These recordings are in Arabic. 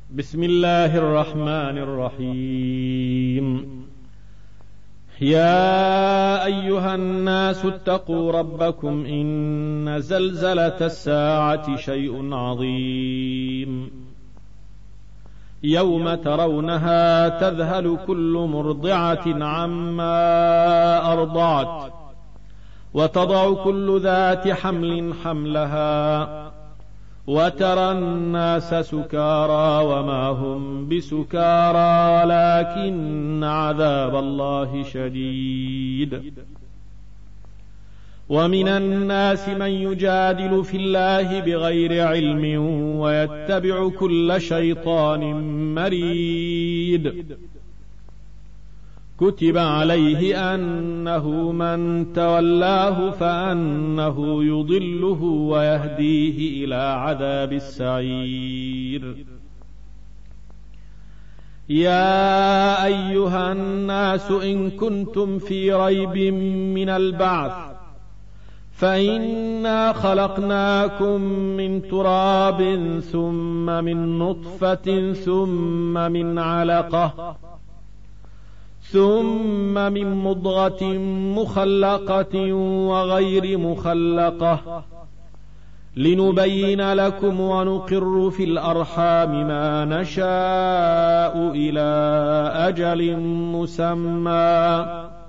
بسم الله الرحمن الرحيم. يا أيها الناس اتقوا ربكم إن زلزلة الساعة شيء عظيم يوم ترونها تذهل كل مرضعة عما أرضعت وتضع كل ذات حمل حملها وترى الناس سكارى وما هم بسكارى ولكن عذاب الله شديد. ومن الناس من يجادل في الله بغير علم ويتبع كل شيطان مريد. كتب عليه أنه من تولاه فأنه يضله ويهديه إلى عذاب السعير. يا أيها الناس إن كنتم في ريب من البعث فإنا خلقناكم من تراب ثم من نطفة ثم من علقة ثم من مضغة مخلقة وغير مخلقة لنبين لكم ونقر في الأرحام ما نشاء إلى أجل مسمى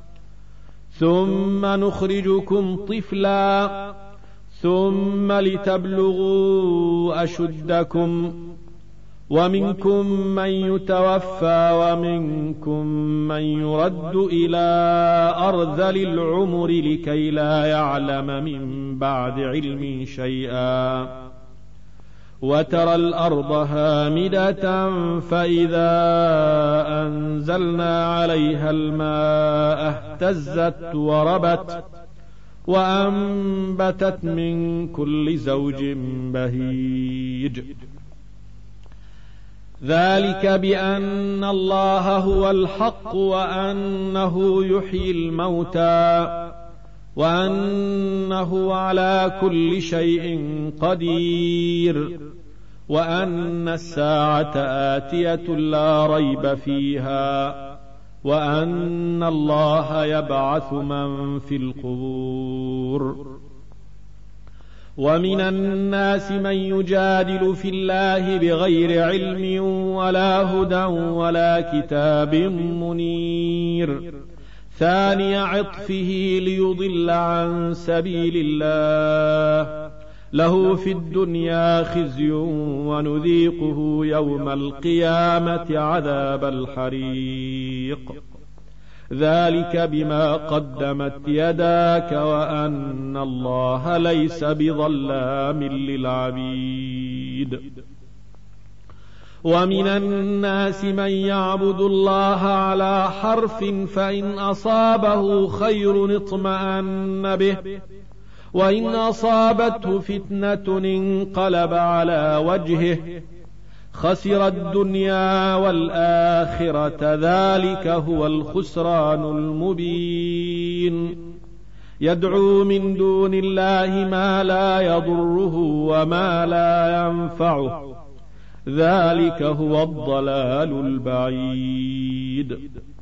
ثم نخرجكم طفلا ثم لتبلغوا أشدكم ومنكم من يتوفى ومنكم من يرد إلى أرذل العمر لكي لا يعلم من بعد علم شيئا. وترى الأرض هامدة فإذا أنزلنا عليها الماء اهتزت وربت وأنبتت من كل زوج بهيج. ذلك بأن الله هو الحق وأنه يحيي الموتى وأنه على كل شيء قدير وأن الساعة آتية لا ريب فيها وأن الله يبعث من في القبور. ومن الناس من يجادل في الله بغير علم ولا هدى ولا كتاب منير ثاني عطفه ليضل عن سبيل الله له في الدنيا خزي ونذيقه يوم القيامة عذاب الحريق. ذلك بما قدمت يداك وأن الله ليس بظلام للعبيد. ومن الناس من يعبد الله على حرف فإن أصابه خير اطمأن به وإن أصابته فتنة انقلب على وجهه خسر الدنيا والآخرة ذلك هو الخسران المبين. يدعو من دون الله ما لا يضره وما لا ينفعه ذلك هو الضلال البعيد.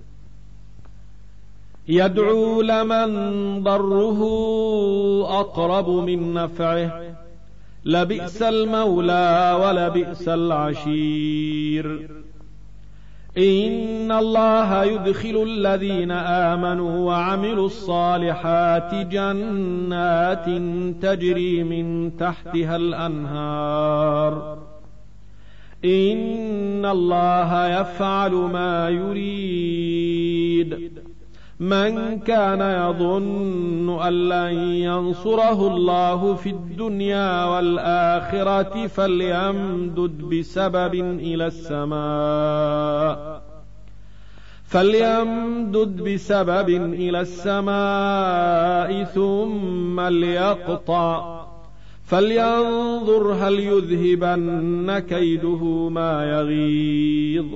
يدعو لمن ضره أقرب من نفعه لبئس المولى ولبئس العشير. إن الله يدخل الذين آمنوا وعملوا الصالحات جنات تجري من تحتها الأنهار إن الله يفعل ما يريد. من كان يظن أن لن ينصره الله في الدنيا والآخرة فليمدد بسبب إلى السماء ثم ليقطع فلينظر هل يذهبن كيده ما يغيظ.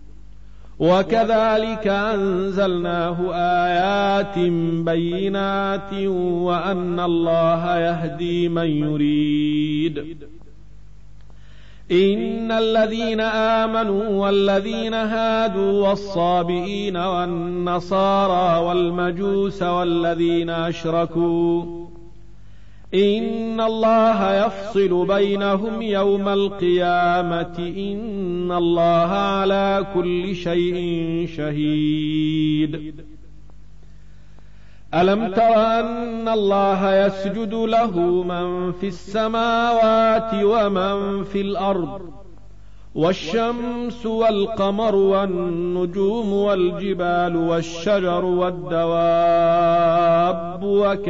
وكذلك أنزلناه آيات بينات وأن الله يهدي من يريد إن الذين آمنوا والذين هادوا والصابئين والنصارى والمجوس والذين أشركوا إن الله يفصل بينهم يوم القيامة إن الله على كل شيء شهيد. ألم تر أن الله يسجد له من في السماوات ومن في الأرض والشمس والقمر والنجوم والجبال والشجر والدواب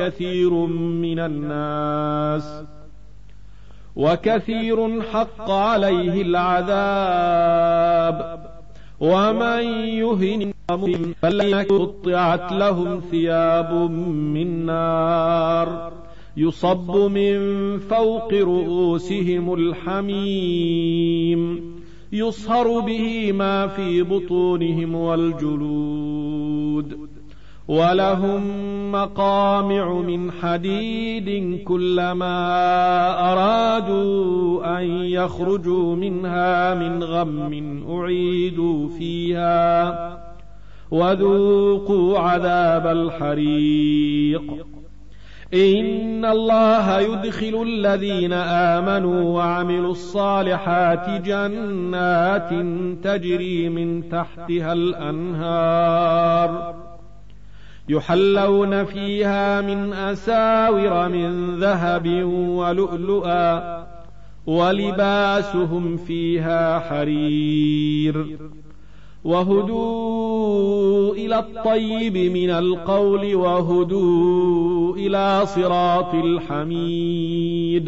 وكثير حق عليه العذاب ومن يهن فلن قطعت لهم ثياب من نار يصب من فوق رؤوسهم الحميم يصهر به ما في بطونهم والجلود ولهم مقامع من حديد كلما أرادوا أن يخرجوا منها من غم أعيدوا فيها وذوقوا عذاب الحريق. إن الله يدخل الذين آمنوا وعملوا الصالحات جنات تجري من تحتها الأنهار يحلون فيها من أساور من ذهب ولؤلؤا ولباسهم فيها حرير وهدوا إلى الطيب من القول وهدوا إلى صراط الحميد.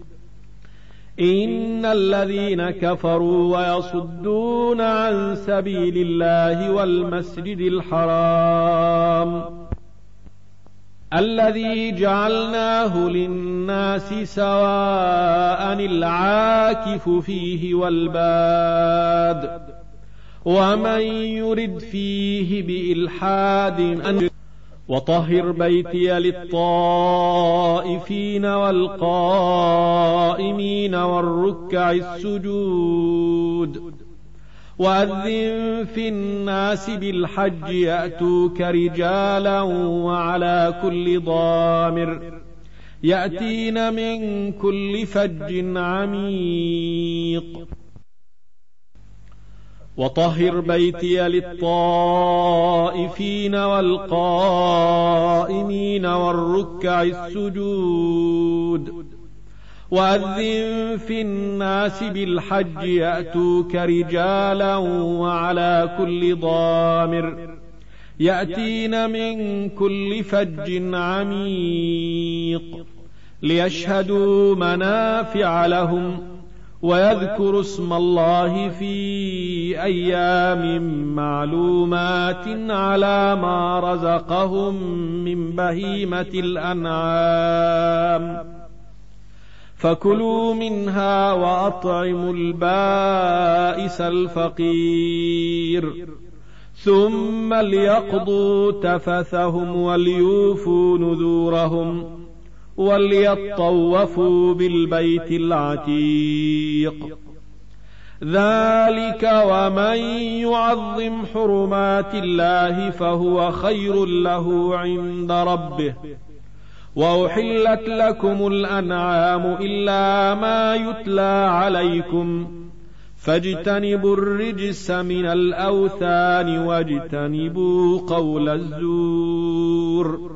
إن الذين كفروا ويصدون عن سبيل الله والمسجد الحرام الذي جعلناه للناس سواء العاكف فيه والباد ومن يرد فيه بإلحاد وطهر بيتي للطائفين والقائمين والركع السجود وأذن في الناس بالحج يأتوك رجالا وعلى كل ضامر يأتين من كل فج عميق وطهر بيتي للطائفين والقائمين والركع السجود وأذن في الناس بالحج يأتوك رجالا وعلى كل ضامر يأتين من كل فج عميق ليشهدوا منافع لهم ويذكروا اسم الله في أيام معلومات على ما رزقهم من بهيمة الأنعام فكلوا منها وأطعموا البائس الفقير ثم ليقضوا تفثهم وليوفوا نذورهم وليطوفوا بالبيت العتيق. ذلك ومن يعظم حرمات الله فهو خير له عند ربه. وأحلت لكم الأنعام إلا ما يتلى عليكم فاجتنبوا الرجس من الأوثان واجتنبوا قول الزور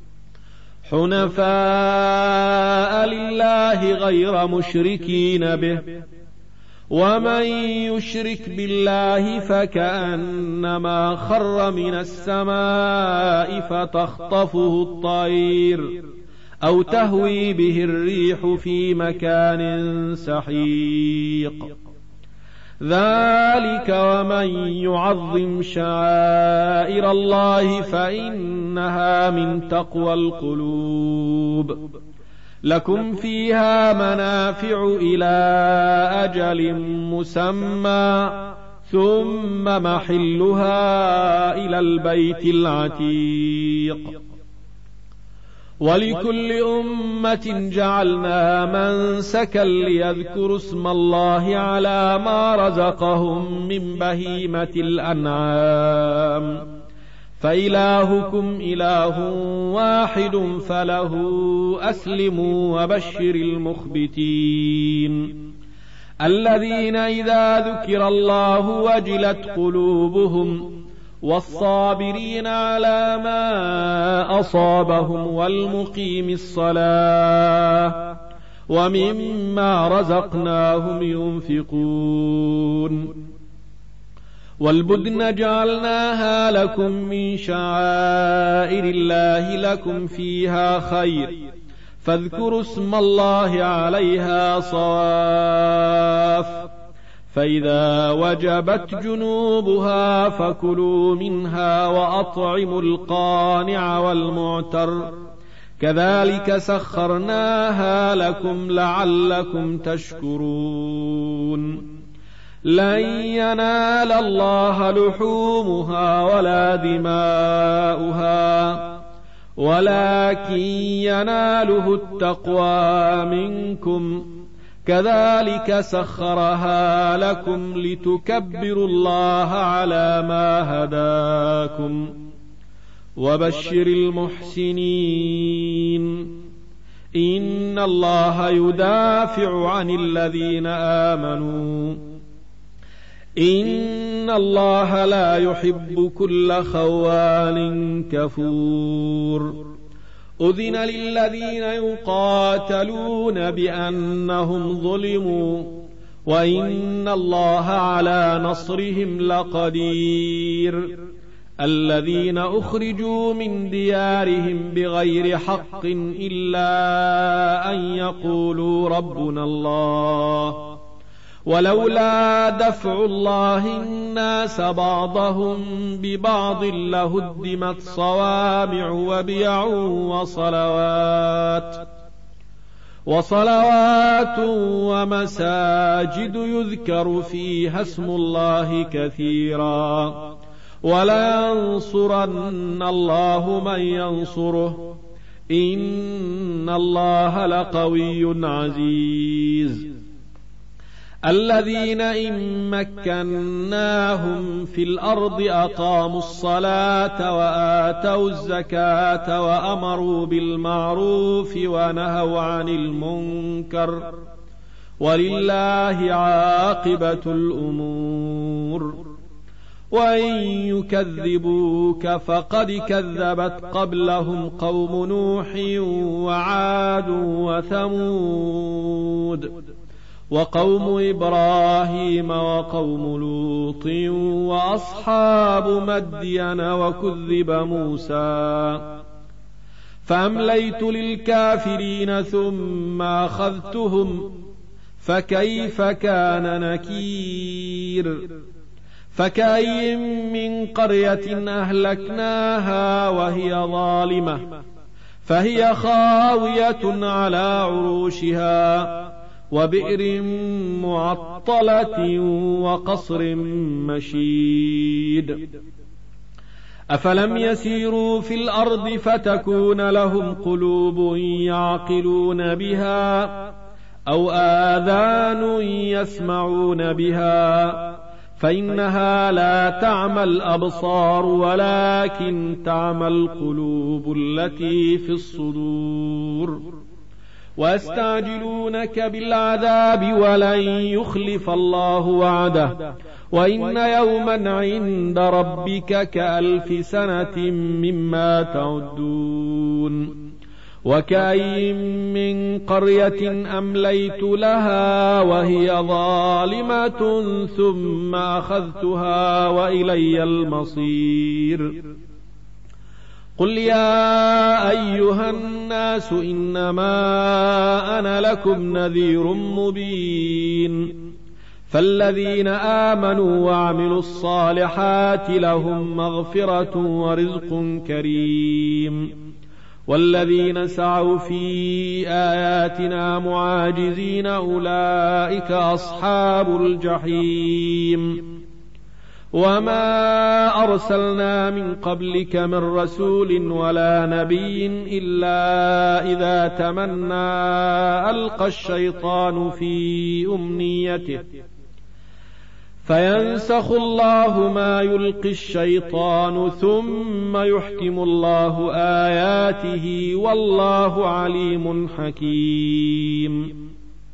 حنفاء لله غير مشركين به ومن يشرك بالله فكأنما خر من السماء فتخطفه الطير أو تهوي به الريح في مكان سحيق. ذلك ومن يعظم شعائر الله فإنها من تقوى القلوب. لكم فيها منافع إلى أجل مسمى ثم محلها إلى البيت العتيق. ولكل أمة جعلنا منسكا ليذكروا اسم الله على ما رزقهم من بهيمة الأنعام فإلهكم إله واحد فله أسلموا وبشر المخبتين الذين إذا ذكر الله وجلت قلوبهم والصابرين على ما أصابهم والمقيم الصلاة ومما رزقناهم ينفقون والبدن جعلناها لكم من شعائر الله لكم فيها خير فاذكروا اسم الله عليها صواف فإذا وجبت جنوبها فكلوا منها وأطعموا القانع والمعتر كذلك سخرناها لكم لعلكم تشكرون لن ينال الله لحومها ولا دماؤها ولكن يناله التقوى منكم كذلك سخرها لكم لتكبروا الله على ما هداكم وبشر المحسنين إن الله يدافع عن الذين آمنوا إن الله لا يحب كل خوان كفور أذن للذين يقاتلون بأنهم ظلموا وإن الله على نصرهم لقدير الذين أخرجوا من ديارهم بغير حق إلا أن يقولوا ربنا الله ولولا دفع الله الناس بعضهم ببعض لهدمت صوامع وبيع وصلوات ومساجد يذكر فيها اسم الله كثيرا ولينصرن الله من ينصره إن الله لقوي عزيز الذين إن مكناهم في الأرض أقاموا الصلاة وآتوا الزكاة وأمروا بالمعروف ونهوا عن المنكر ولله عاقبة الأمور وإن يكذبوك فقد كذبت قبلهم قوم نوح وعاد وثمود وقوم إبراهيم وقوم لوط وأصحاب مدين وكذب موسى فأمليت للكافرين ثم أخذتهم فكيف كان نكير فكأي من قرية أهلكناها وهي ظالمة فهي خاوية على عروشها وبئر معطلة وقصر مشيد أفلم يسيروا في الأرض فتكون لهم قلوب يعقلون بها أو آذان يسمعون بها فإنها لا تعمى الأبصار ولكن تعمى القلوب التي في الصدور ويستعجلونك بالعذاب ولن يخلف الله وعده وإن يوما عند ربك كألف سنة مما تعدون وكأي من قرية أمليت لها وهي ظالمة ثم أخذتها وإلي المصير قل يا أيها الناس إنما أنا لكم نذير مبين فالذين آمنوا وعملوا الصالحات لهم مغفرة ورزق كريم والذين سعوا في آياتنا معاجزين أولئك أصحاب الجحيم وما أرسلنا من قبلك من رسول ولا نبي إلا إذا تمنى ألقى الشيطان في أمنيته فينسخ الله ما يلقي الشيطان ثم يحكم الله آياته والله عليم حكيم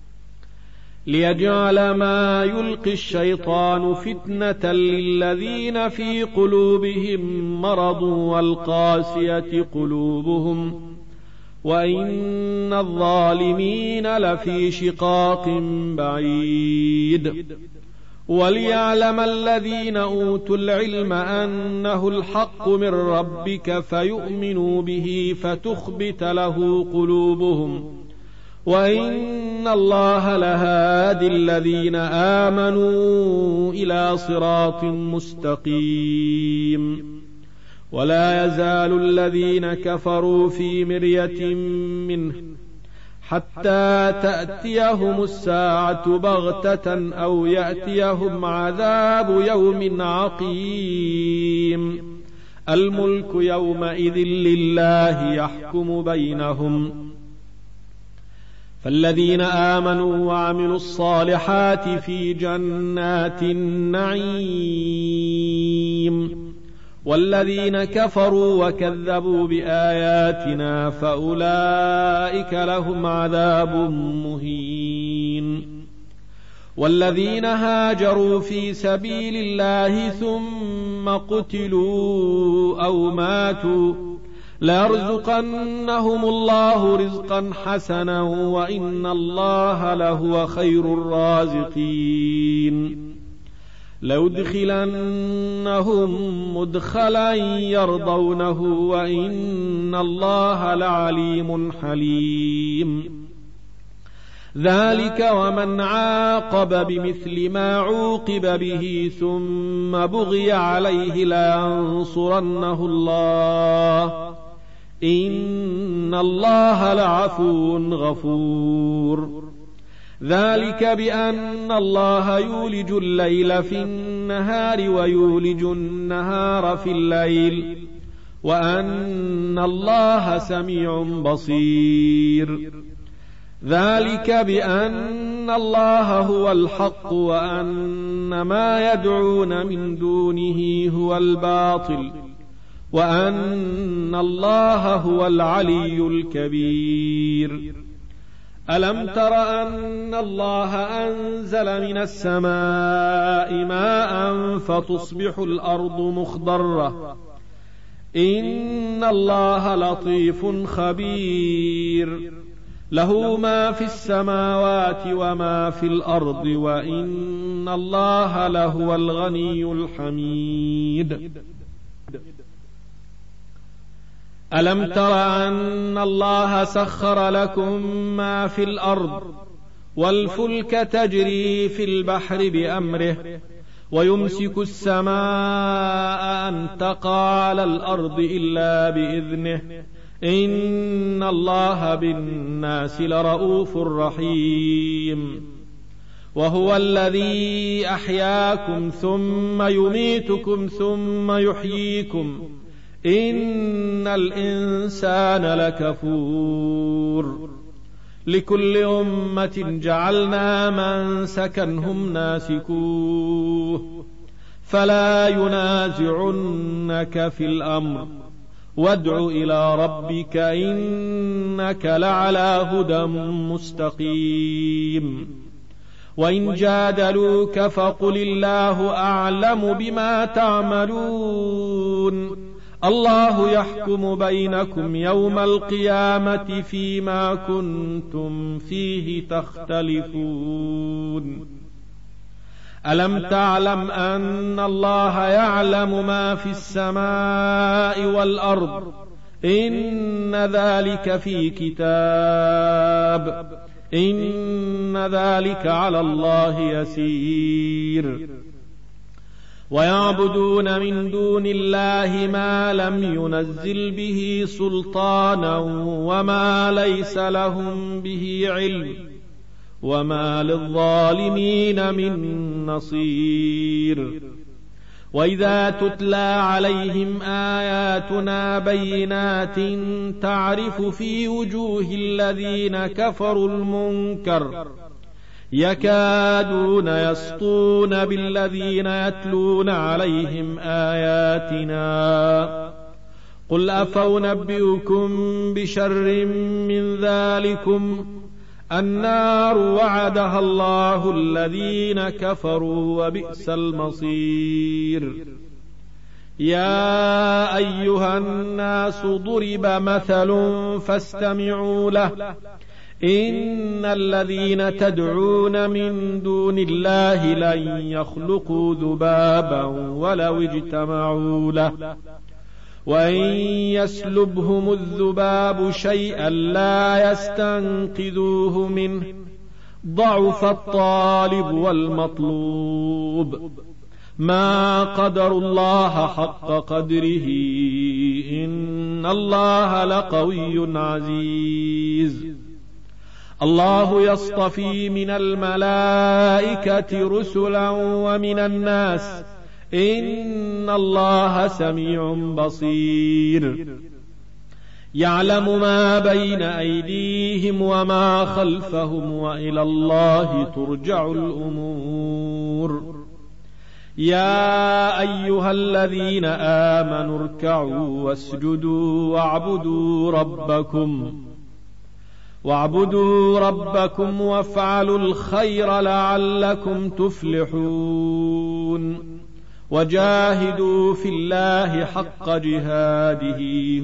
ليجعل ما يلقي الشيطان فتنة للذين في قلوبهم مرض والقاسية قلوبهم وإن الظالمين لفي شقاق بعيد وليعلم الذين أوتوا العلم أنه الحق من ربك فيؤمنوا به فتخبت له قلوبهم وإن الله لهادي الذين آمنوا إلى صراط مستقيم ولا يزال الذين كفروا في مرية منه حتى تأتيهم الساعة بغتة أو يأتيهم عذاب يوم عقيم الملك يومئذ لله يحكم بينهم فالذين آمنوا وعملوا الصالحات في جنات النعيم والذين كفروا وكذبوا بآياتنا فأولئك لهم عذاب مهين والذين هاجروا في سبيل الله ثم قتلوا أو ماتوا ليرزقنهم الله رزقا حسنا وإن الله لهو خير الرازقين ليدخلنهم مدخلا يرضونه وإن الله لعليم حليم ذلك ومن عاقب بمثل ما عوقب به ثم بغي عليه لينصرنه الله إن الله لعفو غفور ذلك بأن الله يولج الليل في النهار ويولج النهار في الليل وأن الله سميع بصير ذلك بأن الله هو الحق وأن ما يدعون من دونه هو الباطل وأن الله هو العلي الكبير ألم تر أن الله أنزل من السماء ماء فتصبح الأرض مخضرة إن الله لطيف خبير له ما في السماوات وما في الأرض وإن الله لهو الغني الحميد ألم تر أن الله سخر لكم ما في الأرض والفلك تجري في البحر بأمره ويمسك السماء أن تقع على الأرض إلا بإذنه إن الله بالناس لرؤوف رحيم وهو الذي أحياكم ثم يميتكم ثم يحييكم إن الإنسان لكفور لكل أمة جعلنا منسكا هم ناسكوه فلا ينازعنك في الأمر وادع إلى ربك إنك لعلى هدى مستقيم وإن جادلوك فقل الله أعلم بما تعملون الله يحكم بينكم يوم القيامة فيما كنتم فيه تختلفون ألم تعلم أن الله يعلم ما في السماء والأرض إن ذلك في كتاب إن ذلك على الله يسير ويعبدون من دون الله ما لم ينزل به سلطانا وما ليس لهم به علم وما للظالمين من نصير وإذا تتلى عليهم آياتنا بينات تعرف في وجوه الذين كفروا المنكر يكادون يسطون بالذين يتلون عليهم آياتنا قل أفأنبئكم بشر من ذلكم النار وعدها الله الذين كفروا وبئس المصير يا أيها الناس ضرب مثل فاستمعوا له إن الذين تدعون من دون الله لن يخلقوا ذبابا ولو اجتمعوا له وإن يسلبهم الذباب شيئا لا يستنقذوه منه ضعف الطالب والمطلوب ما قدروا الله حق قدره إن الله لقوي عزيز الله يصطفي من الملائكة رسلا ومن الناس إن الله سميع بصير يعلم ما بين أيديهم وما خلفهم وإلى الله ترجع الأمور يا أيها الذين آمنوا اركعوا واسجدوا واعبدوا ربكم وافعلوا الخير لعلكم تفلحون وجاهدوا في الله حق جهاده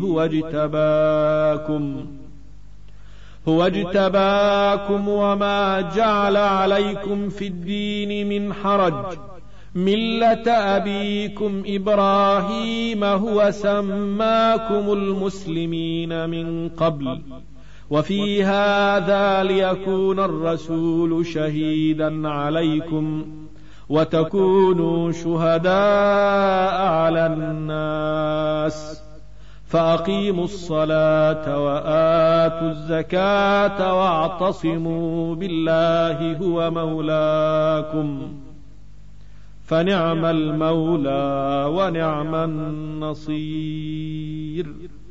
هو اجتباكم وما جعل عليكم في الدين من حرج ملة أبيكم إبراهيم هو سماكم المسلمين من قبل وفي هذا ليكون الرسول شهيدا عليكم وتكونوا شهداء على الناس فأقيموا الصلاة وآتوا الزكاة واعتصموا بالله هو مولاكم فنعم المولى ونعم النصير